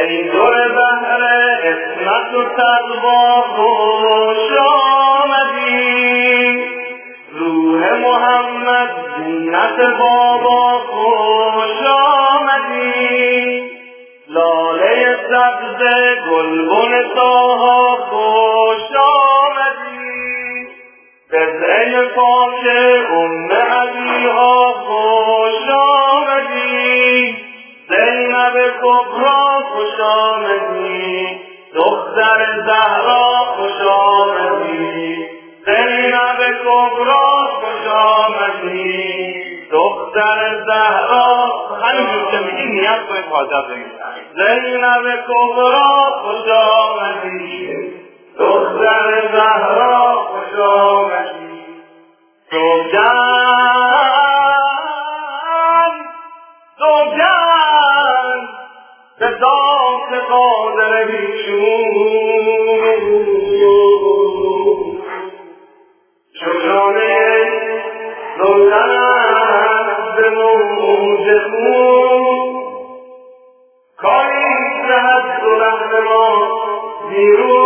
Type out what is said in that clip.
ای در بحر عصمت و تقوا خوش آمدی، روح محمد زینت بابا خوش آمدی، لاله سبز گلبن طاها خوش آمدی، بضعه پاک ام علیها خوش آمدی، زینب کبرا خوش آمدی، دختر زهرا خوش آمدی، زینب کبرا خوش آمدی، دختر زهرا. همینجور که میگی نیت کنید حاضر بگید زینب کبرا خوش آمدی، دختر زهرا خوش آمدی، زوجن به ذات قادر بیشون، شجانه زوجن به موج خون، کاری نهد و رحم ما بیرون